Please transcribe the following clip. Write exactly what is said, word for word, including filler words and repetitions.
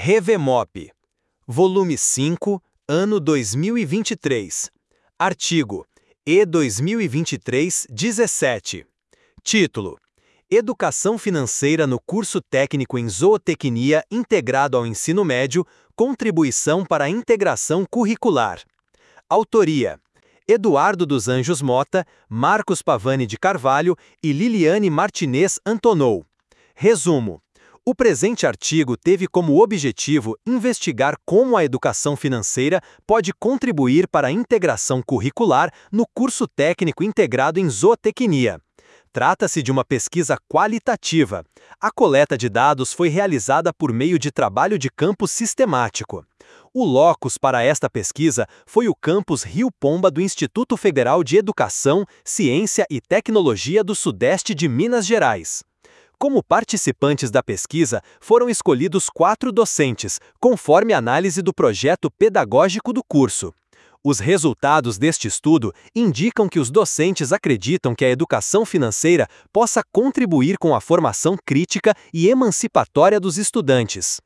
Revemop, volume cinco, ano dois mil e vinte e três. Artigo E dois mil e vinte e três dezessete. Título: Educação Financeira no Curso Técnico em Zootecnia integrado ao ensino médio, contribuição para a integração curricular. Autoria: Eduardo dos Anjos Mota, Marcos Pavani de Carvalho e Liliane Martinez Antonou. Resumo: o presente artigo teve como objetivo investigar como a educação financeira pode contribuir para a integração curricular no curso técnico integrado em zootecnia. Trata-se de uma pesquisa qualitativa. A coleta de dados foi realizada por meio de trabalho de campo sistemático. O locus para esta pesquisa foi o campus Rio Pomba do Instituto Federal de Educação, Ciência e Tecnologia do Sudeste de Minas Gerais. Como participantes da pesquisa, foram escolhidos quatro docentes, conforme análise do projeto pedagógico do curso. Os resultados deste estudo indicam que os docentes acreditam que a educação financeira possa contribuir com a formação crítica e emancipatória dos estudantes.